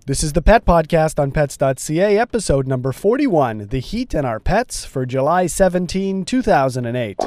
This is the Pet Podcast on Pets.ca, episode number 41, The Heat and Our Pets, for July 17, 2008.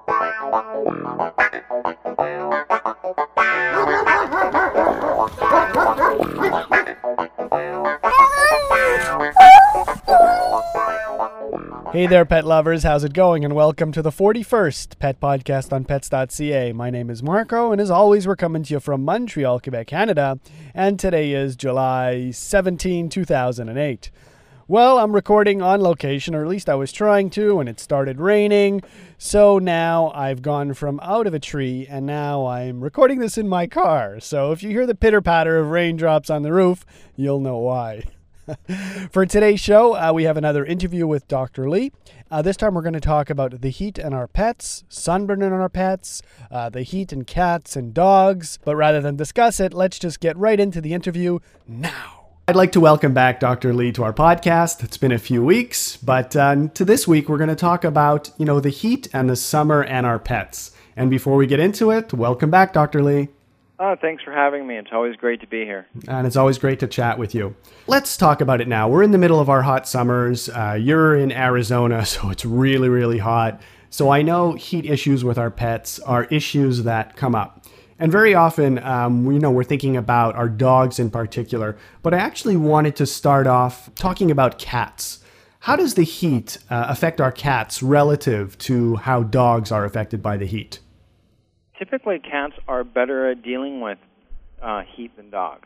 Hey there, pet lovers. How's it going? And welcome to the 41st Pet Podcast on Pets.ca. My name is Marco, and as always, we're coming to you from Montreal, Quebec, Canada. And today is July 17, 2008. Well, I'm recording on location, or at least I was trying to, and it started raining. So now I've gone from out of a tree, and now I'm recording this in my car. So if you hear the pitter-patter of raindrops on the roof, you'll know why. For today's show, we have another interview with Dr. Lee. This time we're going to talk about the heat and our pets, sunburn in our pets, the heat in cats and dogs. But rather than discuss it, let's just get right into the interview now. I'd like to welcome back Dr. Lee to our podcast. It's been a few weeks, but to this week we're going to talk about, the heat and the summer and our pets. And before we get into it, welcome back, Dr. Lee. Thanks for having me. It's always great to be here. And it's always great to chat with you. Let's talk about it now. We're in the middle of our hot summers. You're in Arizona, so it's really, really hot. So I know heat issues with our pets are issues that come up. And very often, we're thinking about our dogs in particular. But I actually wanted to start off talking about cats. How does the heat affect our cats relative to how dogs are affected by the heat? Typically, cats are better at dealing with heat than dogs.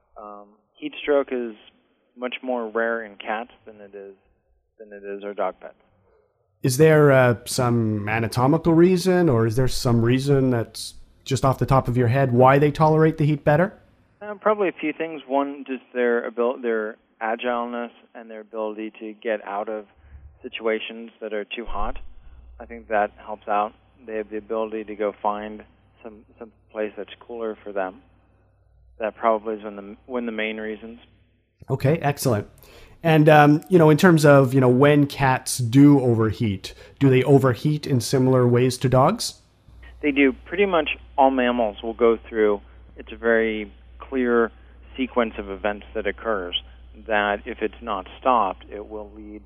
Heat stroke is much more rare in cats than it is our dog pets. Is there some anatomical reason, or is there some reason that's just off the top of your head why they tolerate the heat better? Probably a few things. One, just their agileness and their ability to get out of situations that are too hot. I think that helps out. They have the ability to go find some place that's cooler for them. That probably is one of the main reasons. Okay, excellent. And, in terms of, when cats do overheat, do they overheat in similar ways to dogs? They do. Pretty much all mammals will go through. It's a very clear sequence of events that occurs that if it's not stopped, it will lead,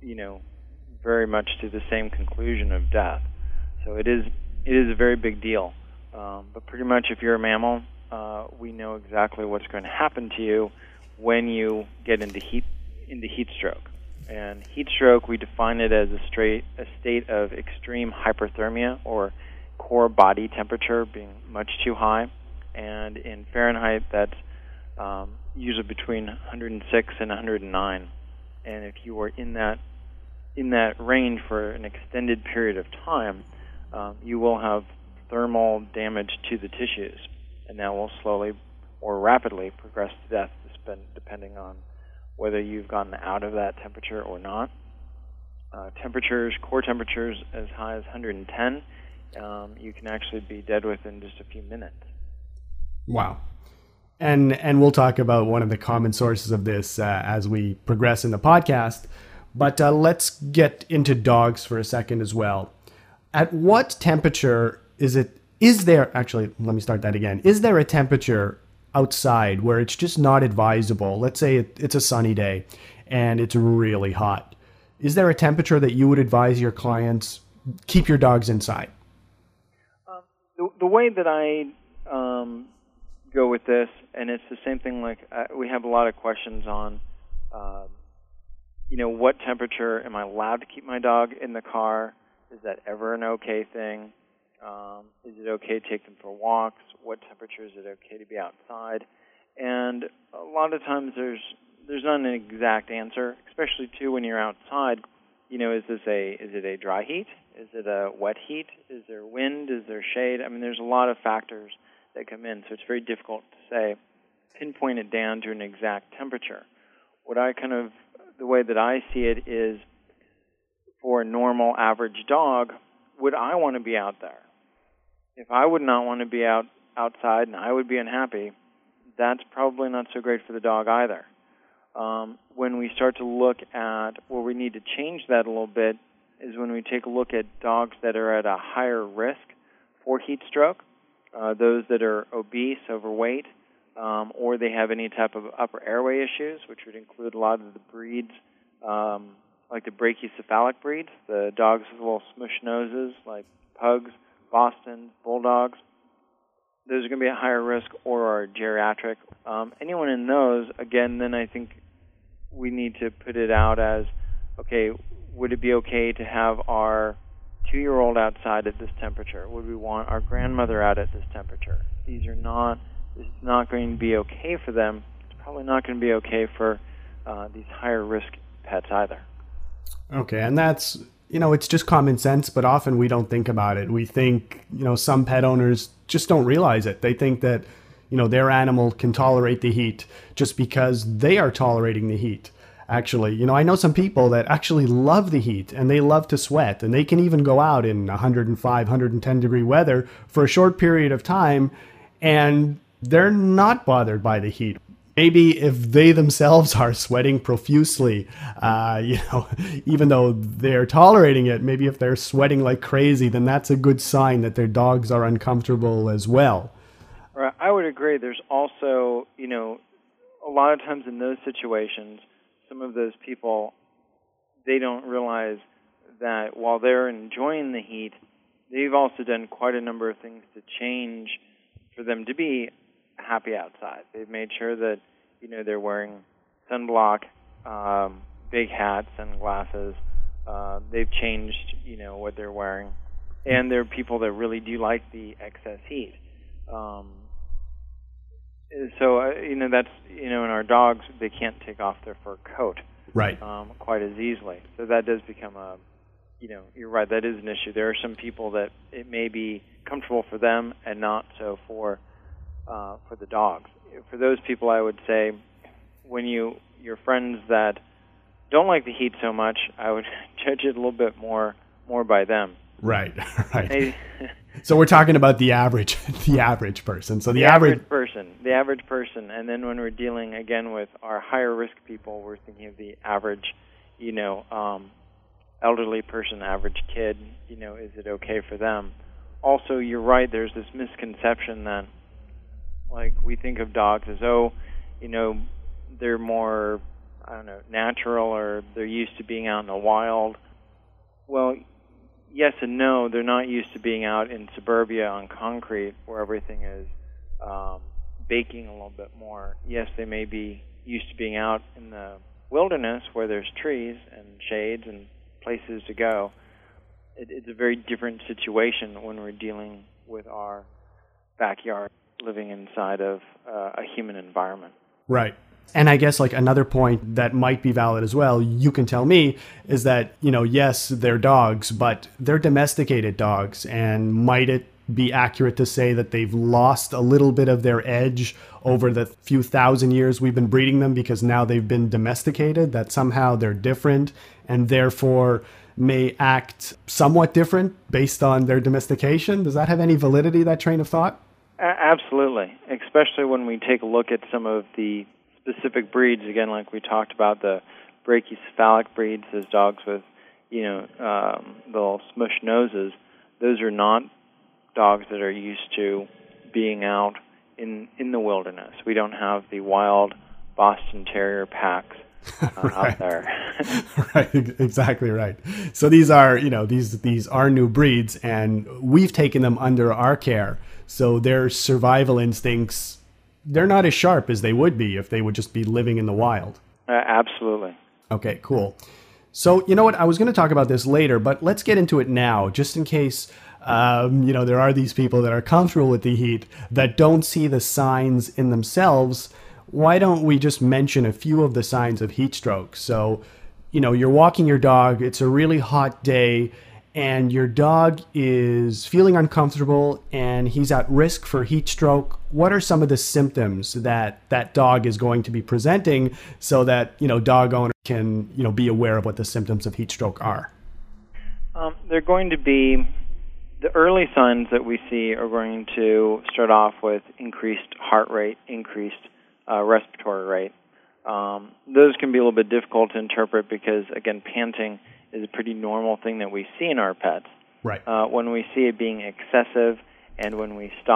very much to the same conclusion of death. So it is a very big deal. But pretty much if you're a mammal, we know exactly what's going to happen to you when you get into heat stroke. And heat stroke, we define it as a state of extreme hyperthermia, or core body temperature being much too high. And in Fahrenheit, that's usually between 106 and 109. And if you are in that range for an extended period of time, you will have thermal damage to the tissues, and that will slowly or rapidly progress to death, depending on whether you've gotten out of that temperature or not. Core temperatures as high as 110, you can actually be dead within just a few minutes. Wow. And we'll talk about one of the common sources of this as we progress in the podcast, but let's get into dogs for a second as well. At what temperature is there a temperature outside where it's just not advisable? Let's say it's a sunny day and it's really hot. Is there a temperature that you would advise your clients keep your dogs inside? The way that I go with this, and it's the same thing, we have a lot of questions on, what temperature am I allowed to keep my dog in the car? Is that ever an okay thing? Is it okay to take them for walks? What temperature is it okay to be outside? And a lot of times there's not an exact answer, especially too when you're outside. Is it a dry heat? Is it a wet heat? Is there wind? Is there shade? I mean, there's a lot of factors that come in, so it's very difficult to pinpoint it down to an exact temperature. The way that I see it is, for a normal average dog, would I want to be out there? If I would not want to be outside and I would be unhappy, that's probably not so great for the dog either. When we start to look at where we need to change that a little bit is when we take a look at dogs that are at a higher risk for heat stroke, those that are obese, overweight, or they have any type of upper airway issues, which would include a lot of the breeds, like the brachycephalic breeds, the dogs with little smush noses, like pugs, Bostons, bulldogs. Those are going to be at higher risk, or are geriatric. Anyone in those, again, then I think we need to put it out as, okay, would it be okay to have our 2-year-old outside at this temperature? Would we want our grandmother out at this temperature? This is not going to be okay for them. It's probably not going to be okay for these higher risk pets either. Okay, and that's, it's just common sense, but often we don't think about it. We think, some pet owners just don't realize it. They think that, their animal can tolerate the heat just because they are tolerating the heat. Actually, I know some people that actually love the heat and they love to sweat, and they can even go out in 105, 110 degree weather for a short period of time, and they're not bothered by the heat. Maybe if they themselves are sweating profusely, even though they're tolerating it, maybe if they're sweating like crazy, then that's a good sign that their dogs are uncomfortable as well. Right. I would agree. There's also, a lot of times in those situations, some of those people, they don't realize that while they're enjoying the heat, they've also done quite a number of things to change for them to be happy outside. They've made sure that, they're wearing sunblock, big hats, sunglasses. They've changed, what they're wearing. And there are people that really do like the excess heat. That's, in our dogs, they can't take off their fur coat. Right. Quite as easily. So that does become you're right, that is an issue. There are some people that it may be comfortable for them and not so for the dogs. For those people, I would say, when your friends that don't like the heat so much, I would judge it a little bit more by them. Right. So we're talking about the average person. So the average person, and then when we're dealing again with our higher risk people, we're thinking of the average, elderly person, average kid. Is it okay for them? Also, you're right. There's this misconception that, like, we think of dogs as, they're more, natural, or they're used to being out in the wild. Well, yes and no. They're not used to being out in suburbia on concrete where everything is baking a little bit more. Yes, they may be used to being out in the wilderness where there's trees and shades and places to go. It's a very different situation when we're dealing with our backyard, living inside of a human environment. Right. And I guess, like, another point that might be valid as well, you can tell me, is that, yes, they're dogs, but they're domesticated dogs. And might it be accurate to say that they've lost a little bit of their edge over the few thousand years we've been breeding them, because now they've been domesticated, that somehow they're different and therefore may act somewhat different based on their domestication? Does that have any validity, that train of thought? Absolutely, especially when we take a look at some of the specific breeds, again, like we talked about, the brachycephalic breeds, those dogs with, the little smush noses. Those are not dogs that are used to being out in the wilderness. We don't have the wild Boston Terrier packs out there. Right, exactly right. So these are, these are new breeds, and we've taken them under our care. So their survival instincts, they're not as sharp as they would be if they would just be living in the wild. Absolutely. Okay, cool. So, you know what? I was going to talk about this later, but let's get into it now, just in case, there are these people that are comfortable with the heat that don't see the signs in themselves. Why don't we just mention a few of the signs of heat stroke? So, you're walking your dog, it's a really hot day, and your dog is feeling uncomfortable and he's at risk for heat stroke. What are some of the symptoms that dog is going to be presenting so that, dog owner can, be aware of what the symptoms of heat stroke are? They're going to be, the early signs that we see are going to start off with increased heart rate, increased respiratory rate. Those can be a little bit difficult to interpret because, again, panting is a pretty normal thing that we see in our pets. Right. When we see it being excessive and when we stop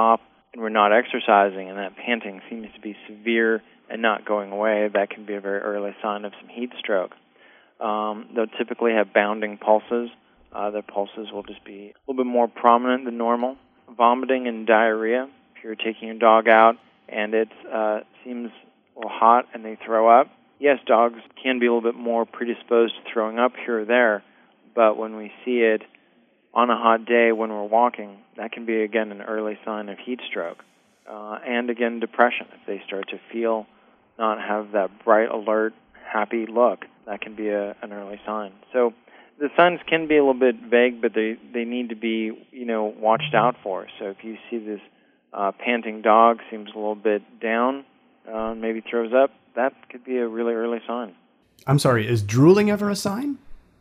and we're not exercising and that panting seems to be severe and not going away, that can be a very early sign of some heat stroke. They'll typically have bounding pulses. Their pulses will just be a little bit more prominent than normal. Vomiting and diarrhea. If you're taking a dog out and it seems a little hot and they throw up, yes, dogs can be a little bit more predisposed to throwing up here or there, but when we see it on a hot day when we're walking, that can be, again, an early sign of heat stroke. And, again, depression. If they start to feel not have that bright, alert, happy look, that can be an early sign. So the signs can be a little bit vague, but they need to be, watched out for. So if you see this panting dog seems a little bit down, maybe throws up, that could be a really early sign. I'm sorry, is drooling ever a sign?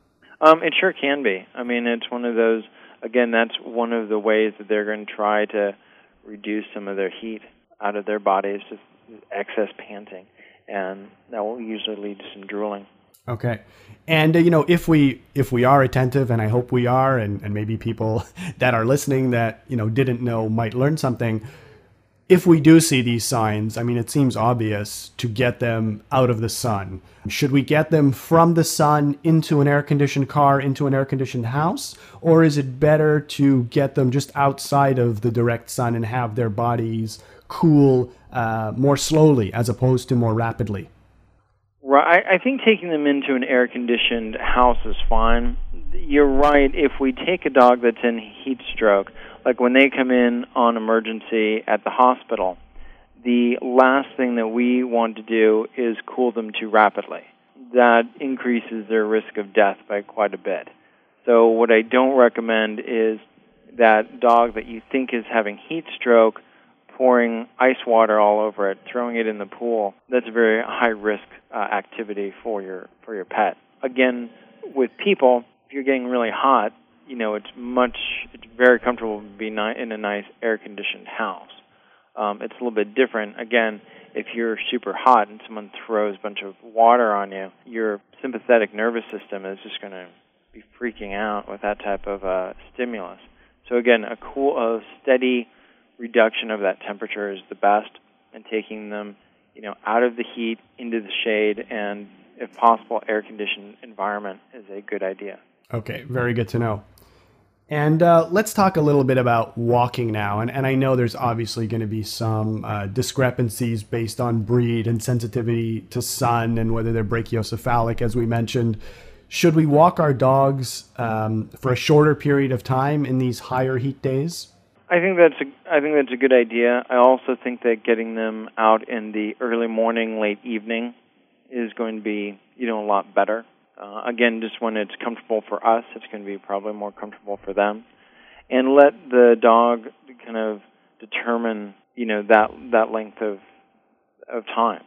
It sure can be. I mean, it's one of those, again, that's one of the ways that they're going to try to reduce some of their heat out of their bodies, just excess panting. And that will usually lead to some drooling. Okay. And, if we are attentive, and I hope we are, and maybe people that are listening that, didn't know might learn something, if we do see these signs, I mean, it seems obvious to get them out of the sun. Should we get them from the sun into an air-conditioned car, into an air-conditioned house? Or is it better to get them just outside of the direct sun and have their bodies cool more slowly as opposed to more rapidly? Right. I think taking them into an air-conditioned house is fine. You're right. If we take a dog that's in heat stroke, like when they come in on emergency at the hospital, the last thing that we want to do is cool them too rapidly. That increases their risk of death by quite a bit. So what I don't recommend is that dog that you think is having heat stroke, pouring ice water all over it, throwing it in the pool. That's a very high-risk activity for your pet. Again, with people, if you're getting really hot, it's very comfortable to be in a nice air-conditioned house. It's a little bit different. Again, if you're super hot and someone throws a bunch of water on you, your sympathetic nervous system is just going to be freaking out with that type of stimulus. So again, a steady reduction of that temperature is the best, and taking them, out of the heat into the shade and, if possible, air-conditioned environment is a good idea. Okay, very good to know. And let's talk a little bit about walking now. And I know there's obviously going to be some discrepancies based on breed and sensitivity to sun and whether they're brachiocephalic, as we mentioned. Should we walk our dogs for a shorter period of time in these higher heat days? I think that's a good idea. I also think that getting them out in the early morning, late evening is going to be, a lot better. Again, just when it's comfortable for us, it's going to be probably more comfortable for them. And let the dog kind of determine, that length of time.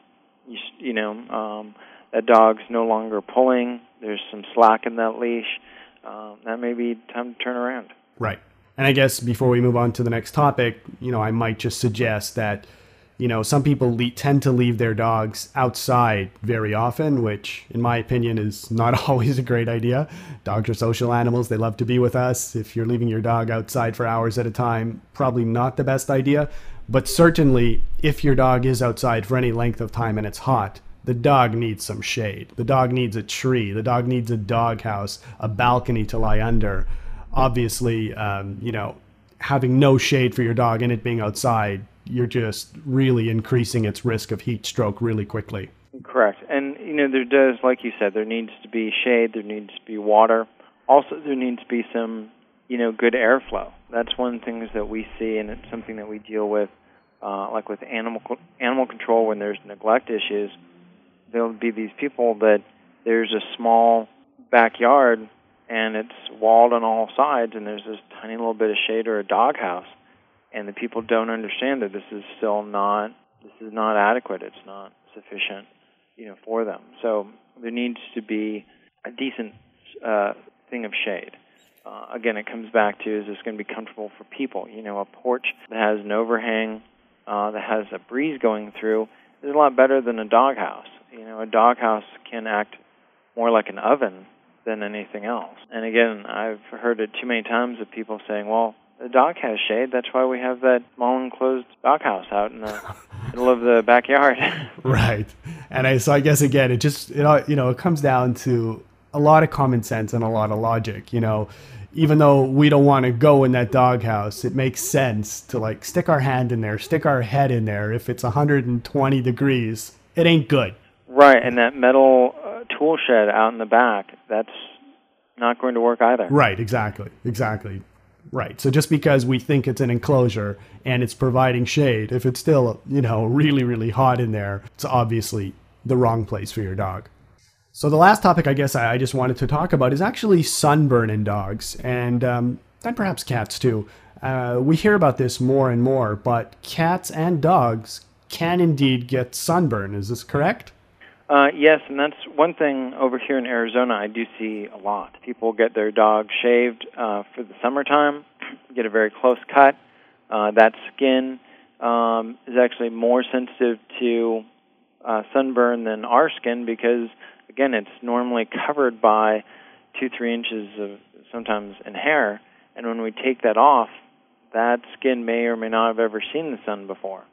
That dog's no longer pulling. There's some slack in that leash. That may be time to turn around. Right. And I guess before we move on to the next topic, I might just suggest that, some people tend to leave their dogs outside very often, which in my opinion is not always a great idea. Dogs are social animals. They love to be with us. If you're leaving your dog outside for hours at a time, probably not the best idea. But certainly if your dog is outside for any length of time and it's hot, the dog needs some shade. The dog needs a tree. The dog needs a doghouse, a balcony to lie under. Obviously, having no shade for your dog and it being outside, you're just really increasing its risk of heat stroke really quickly. Correct. And, there does, like you said, there needs to be shade, there needs to be water. Also, there needs to be some, good airflow. That's one of the things that we see, and it's something that we deal with, like with animal control when there's neglect issues. There'll be these people that there's a small backyard and it's walled on all sides, and there's this tiny little bit of shade or a doghouse, and the people don't understand that this is not adequate. It's not sufficient, for them. So there needs to be a decent thing of shade. Again, it comes back to, is this going to be comfortable for people? A porch that has an overhang, that has a breeze going through, is a lot better than a doghouse. A doghouse can act more like an oven than anything else. And again, I've heard it too many times of people saying, well, the dog has shade. That's why we have that small enclosed doghouse out in the middle of the backyard. Right. And so I guess, again, it comes down to a lot of common sense and a lot of logic. Even though we don't want to go in that doghouse, it makes sense to stick our hand in there, stick our head in there. If it's 120 degrees, it ain't good. Right. And that metal tool shed out in the back, that's not going to work either. Right. Exactly. Right. So just because we think it's an enclosure and it's providing shade, if it's still, really, really hot in there, it's obviously the wrong place for your dog. So the last topic I guess I just wanted to talk about is actually sunburn in dogs and perhaps cats too. We hear about this more and more, but cats and dogs can indeed get sunburn. Is this correct? Yes, and that's one thing over here in Arizona I do see a lot. People get their dog shaved for the summertime, get a very close cut. That skin is actually more sensitive to sunburn than our skin because, again, it's normally covered by 2-3 inches of sometimes in hair, and when we take that off, that skin may or may not have ever seen the sun before.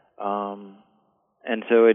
And so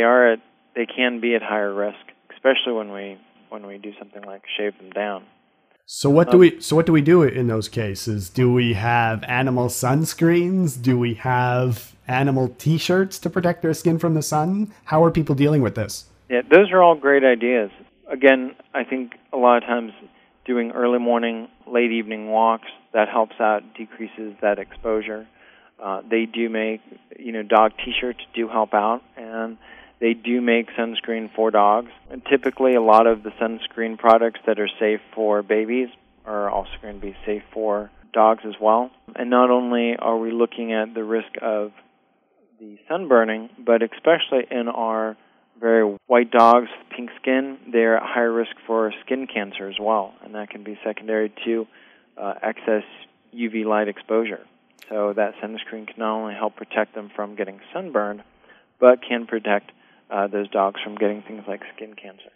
they can be at higher risk, especially when we do something like shave them down. So what do we do in those cases? Do we have animal sunscreens? Do we have animal T-shirts to protect their skin from the sun? How are people dealing with this? Yeah, those are all great ideas. Again, I think a lot of times doing early morning, late evening walks, that helps out, decreases that exposure. They do make, dog T-shirts do help out, and they do make sunscreen for dogs. And typically, a lot of the sunscreen products that are safe for babies are also going to be safe for dogs as well. And not only are we looking at the risk of the sunburning, but especially in our very white dogs with pink skin, they're at higher risk for skin cancer as well. And that can be secondary to excess UV light exposure. So that sunscreen can not only help protect them from getting sunburned, but can protect those dogs from getting things like skin cancer.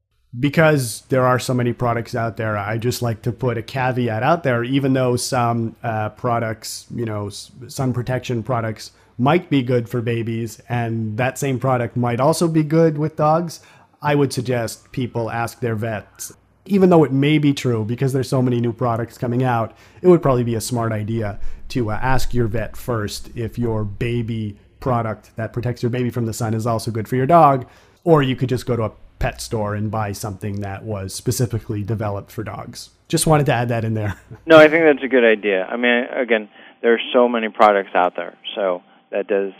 Because there are so many products out there, I just like to put a caveat out there. Even though some products, sun protection products might be good for babies, and that same product might also be good with dogs, I would suggest people ask their vets. Even though it may be true, because there's so many new products coming out, it would probably be a smart idea to ask your vet first if your baby product that protects your baby from the sun is also good for your dog, or you could just go to a pet store and buy something that was specifically developed for dogs. Just wanted to add that in there. No, I think that's a good idea. I mean, again, there are so many products out there, so that does,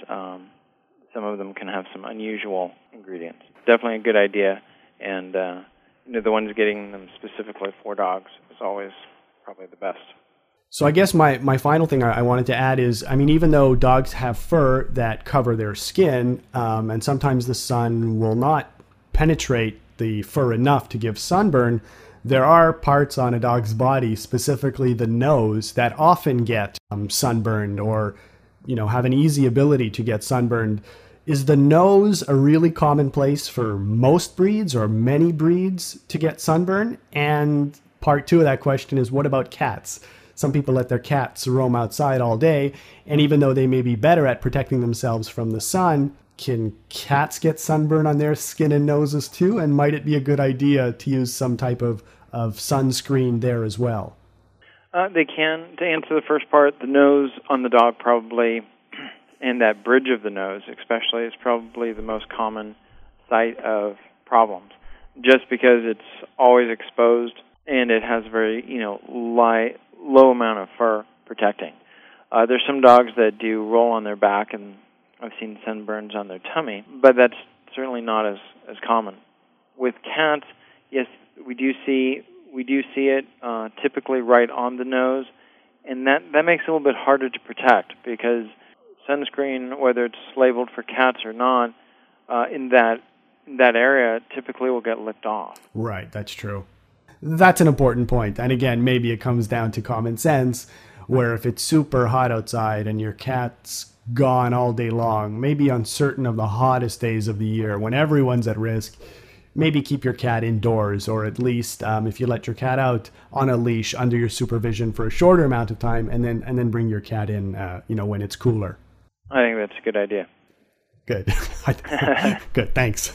some of them can have some unusual ingredients. Definitely a good idea, and the ones getting them specifically for dogs is always probably the best. So I guess my final thing I wanted to add is, even though dogs have fur that cover their skin, and sometimes the sun will not penetrate the fur enough to give sunburn, there are parts on a dog's body, specifically the nose, that often get sunburned or, have an easy ability to get sunburned. Is the nose a really common place for most breeds or many breeds to get sunburn? And part two of that question is, what about cats? Some people let their cats roam outside all day, and even though they may be better at protecting themselves from the sun, can cats get sunburn on their skin and noses too? And might it be a good idea to use some type of sunscreen there as well? They can. To answer the first part, the nose on the dog probably, and that bridge of the nose especially, is probably the most common site of problems, just because it's always exposed and it has very, low amount of fur protecting. There's some dogs that do roll on their back, and I've seen sunburns on their tummy, but that's certainly not as common. With cats, yes, we do see it typically right on the nose, and that makes it a little bit harder to protect because sunscreen, whether it's labeled for cats or not, in that area typically will get licked off. Right, that's true. That's an important point. And again, maybe it comes down to common sense, where if it's super hot outside and your cat's gone all day long, maybe on certain of the hottest days of the year when everyone's at risk, maybe keep your cat indoors, or at least if you let your cat out on a leash under your supervision for a shorter amount of time, and then bring your cat in, when it's cooler. I think that's a good idea. Good. Good. Thanks.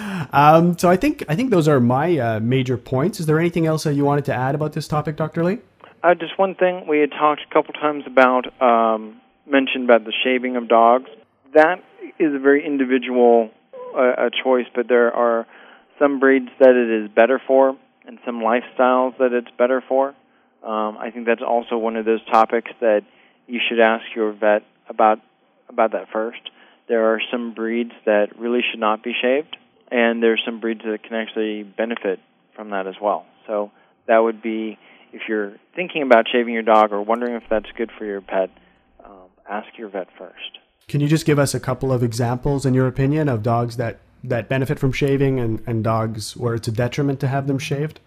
So I think those are my major points. Is there anything else that you wanted to add about this topic, Dr. Lee? Just one thing. We had talked a couple times about, mentioned about the shaving of dogs. That is a very individual a choice, but there are some breeds that it is better for and some lifestyles that it's better for. I think that's also one of those topics that you should ask your vet about that first. There are some breeds that really should not be shaved, and there's some breeds that can actually benefit from that as well. So that would be, if you're thinking about shaving your dog or wondering if that's good for your pet, ask your vet first. Can you just give us a couple of examples, in your opinion, of dogs that benefit from shaving and dogs where it's a detriment to have them shaved?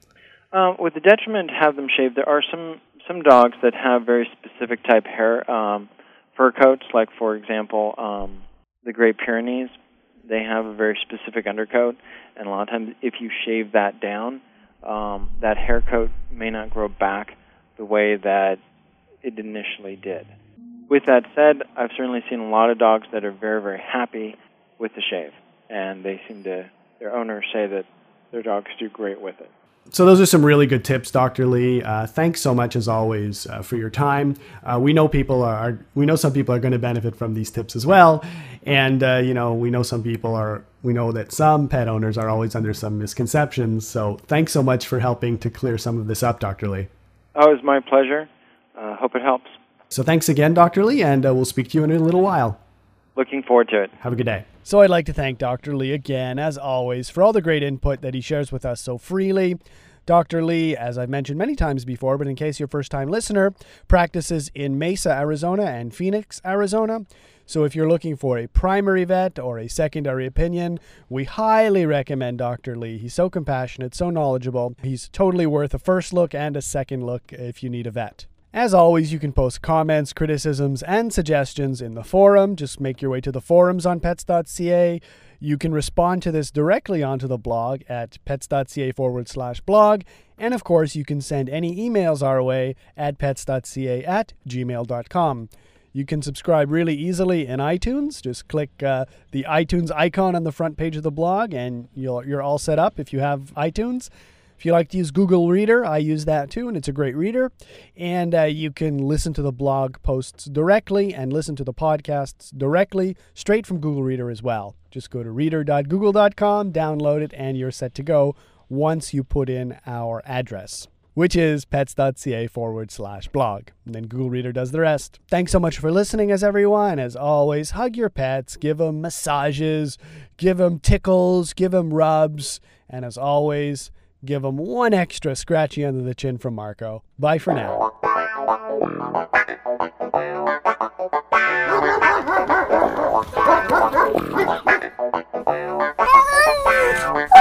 With the detriment to have them shaved, there are some dogs that have very specific type hair, fur coats, like, for example, the Great Pyrenees. They have a very specific undercoat, and a lot of times if you shave that down, that hair coat may not grow back the way that it initially did. With that said, I've certainly seen a lot of dogs that are very, very happy with the shave, and their owners say that their dogs do great with it. So those are some really good tips, Dr. Lee. Thanks so much, as always, for your time. We know some people are going to benefit from these tips as well, and we know that some pet owners are always under some misconceptions. So thanks so much for helping to clear some of this up, Dr. Lee. Oh, it's my pleasure. Hope it helps. So thanks again, Dr. Lee, and we'll speak to you in a little while. Looking forward to it. Have a good day. So I'd like to thank Dr. Lee again, as always, for all the great input that he shares with us so freely. Dr. Lee, as I've mentioned many times before, but in case you're a first-time listener, practices in Mesa, Arizona and Phoenix, Arizona. So if you're looking for a primary vet or a secondary opinion, we highly recommend Dr. Lee. He's so compassionate, so knowledgeable. He's totally worth a first look and a second look if you need a vet. As always, you can post comments, criticisms, and suggestions in the forum. Just make your way to the forums on pets.ca. You can respond to this directly onto the blog at pets.ca/blog. And of course, you can send any emails our way at pets.ca@gmail.com. You can subscribe really easily in iTunes. Just click the iTunes icon on the front page of the blog, and you're all set up if you have iTunes. If you like to use Google Reader, I use that too, and it's a great reader. And you can listen to the blog posts directly and listen to the podcasts directly, straight from Google Reader as well. Just go to reader.google.com, download it, and you're set to go once you put in our address, which is pets.ca/blog. And then Google Reader does the rest. Thanks so much for listening, as everyone. As always, hug your pets, give them massages, give them tickles, give them rubs, and as always, give them one extra scratchy under the chin from Marco. Bye for now.